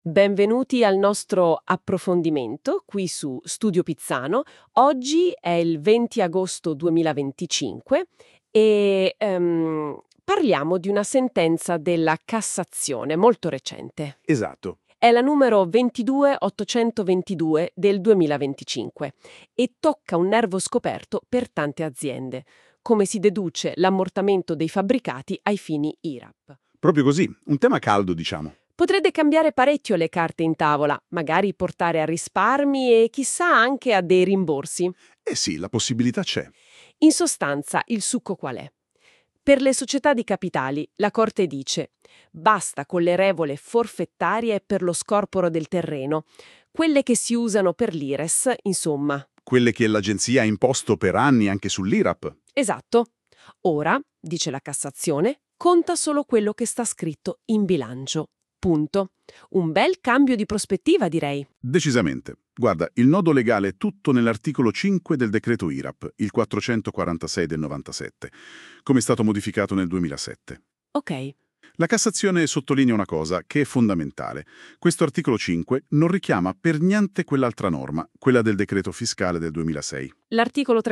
Benvenuti al nostro approfondimento qui su Studio Pizzano. Oggi è il 20 agosto 2025 e parliamo di una sentenza della Cassazione molto recente. Esatto. È la numero 22822 del 2025 e tocca un nervo scoperto per tante aziende. Come si deduce l'ammortamento dei fabbricati ai fini IRAP. Proprio così, un tema caldo, diciamo. Potrebbe cambiare parecchio le carte in tavola, magari portare a risparmi e chissà anche a dei rimborsi. Eh sì, la possibilità c'è. In sostanza, il succo qual è? Per le società di capitali, la Corte dice: basta con le regole forfettarie per lo scorporo del terreno, quelle che si usano per l'IRES, insomma. Quelle che l'agenzia ha imposto per anni anche sull'IRAP. Esatto. Ora, dice la Cassazione, conta solo quello che sta scritto in bilancio. Punto. Un bel cambio di prospettiva, direi. Decisamente. Guarda, il nodo legale è tutto nell'articolo 5 del decreto IRAP, il 446 del 97, come è stato modificato nel 2007. Ok. La Cassazione sottolinea una cosa che è fondamentale. Questo articolo 5 non richiama per niente quell'altra norma, quella del decreto fiscale del 2006. L'articolo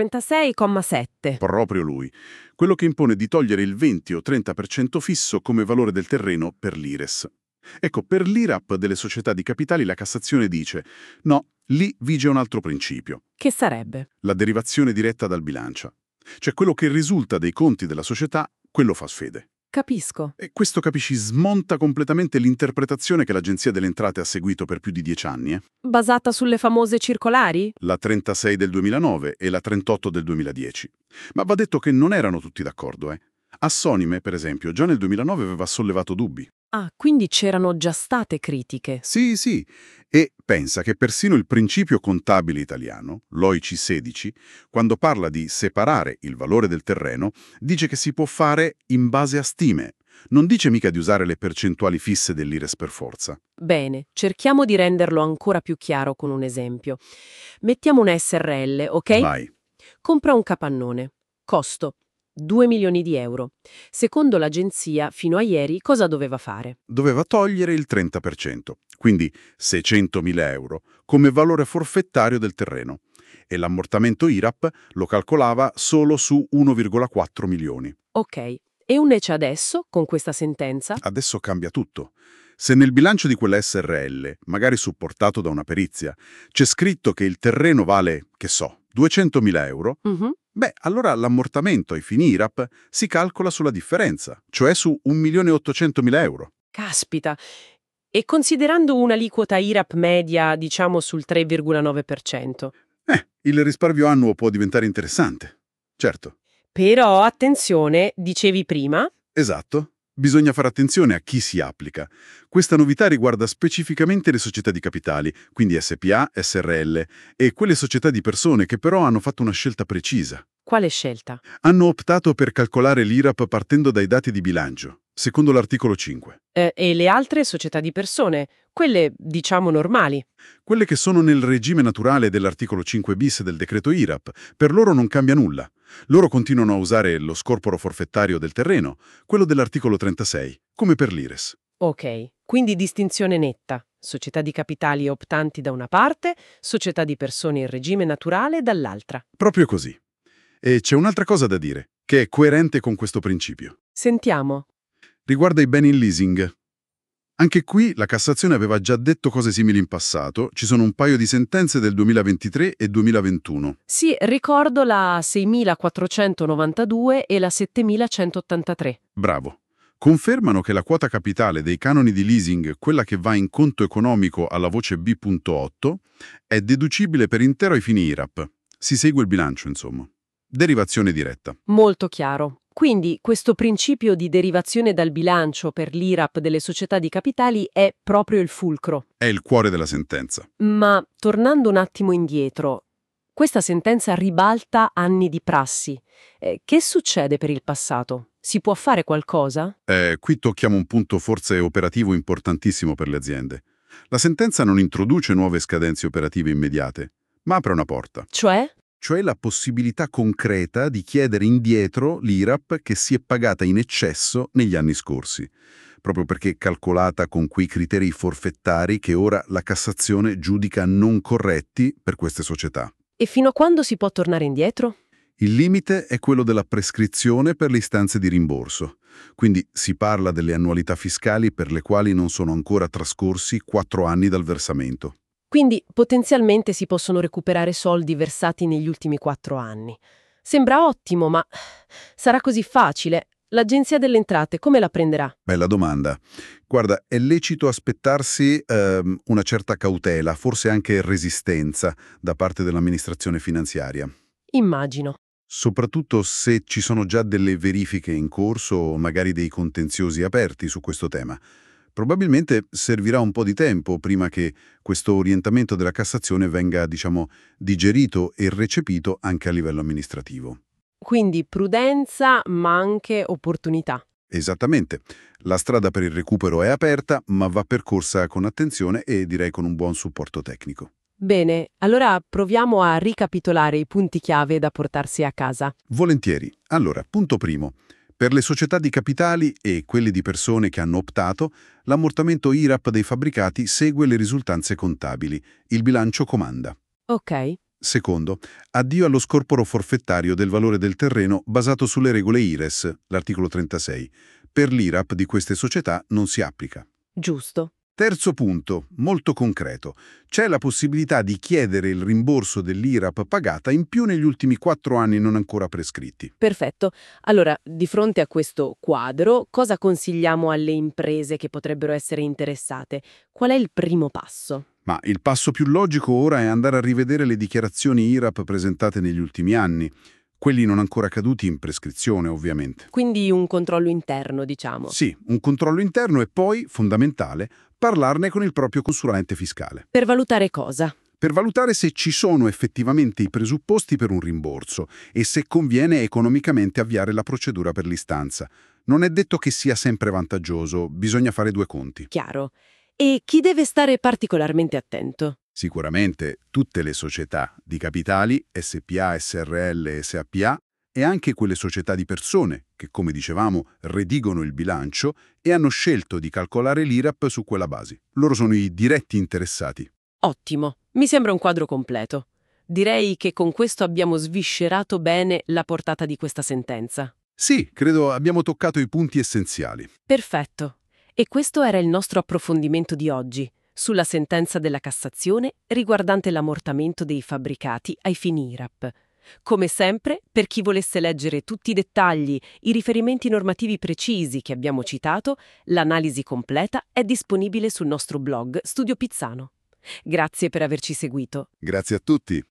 36,7. Proprio lui. Quello che impone di togliere il 20 o 30% fisso come valore del terreno per l'IRES. Ecco, per l'IRAP delle società di capitali la Cassazione dice no, lì vige un altro principio, Che sarebbe? la derivazione diretta dal bilancio. Cioè quello che risulta dei conti della società, quello fa fede. Capisco. E questo, capisci, smonta completamente l'interpretazione che l'Agenzia delle Entrate ha seguito per più di 10 anni. Basata sulle famose circolari? La 36 del 2009 e la 38 del 2010. Ma va detto che non erano tutti d'accordo. Assonime, per esempio, già nel 2009 aveva sollevato dubbi. Ah, quindi c'erano già state critiche. Sì, sì, e pensa che persino il principio contabile italiano, l'OIC 16, quando parla di separare il valore del terreno, dice che si può fare in base a stime. Non dice mica di usare le percentuali fisse dell'IRES per forza. Bene, cerchiamo di renderlo ancora più chiaro con un esempio. Mettiamo un SRL, ok? Vai. Compra un capannone. Costo 2 milioni di euro. Secondo l'agenzia, fino a ieri, cosa doveva fare? Doveva togliere il 30%, quindi 600.000 euro, come valore forfettario del terreno. E l'ammortamento IRAP lo calcolava solo su 1,4 milioni. Ok, e invece adesso, con questa sentenza? Adesso cambia tutto. Se nel bilancio di quella SRL, magari supportato da una perizia, c'è scritto che il terreno vale, che so, 200.000 euro, Mhm. beh, allora l'ammortamento ai fini IRAP si calcola sulla differenza, cioè su 1.800.000 euro. Caspita! E considerando un'aliquota IRAP media, diciamo sul 3,9%. Il risparmio annuo può diventare interessante. Certo. Però, attenzione, dicevi prima, Esatto. Bisogna fare attenzione a chi si applica. Questa novità riguarda specificamente le società di capitali, quindi SPA, SRL, e quelle società di persone che però hanno fatto una scelta precisa. quale scelta? Hanno optato per calcolare l'IRAP partendo dai dati di bilancio, secondo l'articolo 5. E le altre società di persone, quelle, diciamo, normali. Quelle che sono nel regime naturale dell'articolo 5 bis del decreto IRAP, per loro non cambia nulla. Loro continuano a usare lo scorporo forfettario del terreno, quello dell'articolo 36, come per l'IRES. Ok, quindi distinzione netta. Società di capitali optanti da una parte, società di persone in regime naturale dall'altra. Proprio così. E c'è un'altra cosa da dire, che è coerente con questo principio. Sentiamo. Riguarda i beni in leasing. Anche qui la Cassazione aveva già detto cose simili in passato, ci sono un paio di sentenze del 2023 e 2021. Sì, ricordo la 6492 e la 7183. Bravo. Confermano che la quota capitale dei canoni di leasing, quella che va in conto economico alla voce B.8, è deducibile per intero ai fini IRAP. Si segue il bilancio, insomma. Derivazione diretta. Molto chiaro. Quindi questo principio di derivazione dal bilancio per l'IRAP delle società di capitali è proprio il fulcro. È il cuore della sentenza. Ma tornando un attimo indietro, questa sentenza ribalta anni di prassi. Che succede per il passato? Si può fare qualcosa? Qui tocchiamo un punto forse operativo importantissimo per le aziende. La sentenza non introduce nuove scadenze operative immediate, ma apre una porta. Cioè? Cioè la possibilità concreta di chiedere indietro l'IRAP che si è pagata in eccesso negli anni scorsi. proprio perché calcolata con quei criteri forfettari che ora la Cassazione giudica non corretti per queste società. E fino a quando si può tornare indietro? Il limite è quello della prescrizione per le istanze di rimborso. Quindi si parla delle annualità fiscali per le quali non sono ancora trascorsi 4 anni dal versamento. Quindi potenzialmente si possono recuperare soldi versati negli ultimi 4 anni. Sembra ottimo, ma sarà così facile? L'Agenzia delle Entrate come la prenderà? Bella domanda. Guarda, è lecito aspettarsi una certa cautela, forse anche resistenza da parte dell'amministrazione finanziaria. Immagino. Soprattutto se ci sono già delle verifiche in corso o magari dei contenziosi aperti su questo tema. Probabilmente servirà un po' di tempo prima che questo orientamento della Cassazione venga, digerito e recepito anche a livello amministrativo. Quindi prudenza, ma anche opportunità. Esattamente. La strada per il recupero è aperta, ma va percorsa con attenzione e direi con un buon supporto tecnico. Bene, allora proviamo a ricapitolare i punti chiave da portarsi a casa. Volentieri. Allora, punto primo. Per le società di capitali e quelle di persone che hanno optato, l'ammortamento IRAP dei fabbricati segue le risultanze contabili. Il bilancio comanda. Ok. Secondo, addio allo scorporo forfettario del valore del terreno basato sulle regole IRES, l'articolo 36. Per l'IRAP di queste società non si applica. Giusto. Terzo punto, molto concreto. C'è la possibilità di chiedere il rimborso dell'IRAP pagata in più negli ultimi 4 anni non ancora prescritti. Perfetto. Allora, di fronte a questo quadro, cosa consigliamo alle imprese che potrebbero essere interessate? Qual è il primo passo? Ma il passo più logico ora è andare a rivedere le dichiarazioni IRAP presentate negli ultimi anni, quelli non ancora caduti in prescrizione, ovviamente. Quindi un controllo interno, diciamo. Sì, un controllo interno e poi, fondamentale, parlarne con il proprio consulente fiscale. Per valutare cosa? Per valutare se ci sono effettivamente i presupposti per un rimborso e se conviene economicamente avviare la procedura per l'istanza. Non è detto che sia sempre vantaggioso, bisogna fare due conti. Chiaro. E chi deve stare particolarmente attento? Sicuramente tutte le società di capitali, SPA, SRL e SAPA, e anche quelle società di persone che, come dicevamo, redigono il bilancio e hanno scelto di calcolare l'IRAP su quella base. Loro sono i diretti interessati. Ottimo. Mi sembra un quadro completo. Direi che con questo abbiamo sviscerato bene la portata di questa sentenza. Sì, credo abbiamo toccato i punti essenziali. Perfetto. E questo era il nostro approfondimento di oggi, sulla sentenza della Cassazione riguardante l'ammortamento dei fabbricati ai fini IRAP. Come sempre, per chi volesse leggere tutti i dettagli, i riferimenti normativi precisi che abbiamo citato, l'analisi completa è disponibile sul nostro blog Studio Pizzano. Grazie per averci seguito. Grazie a tutti.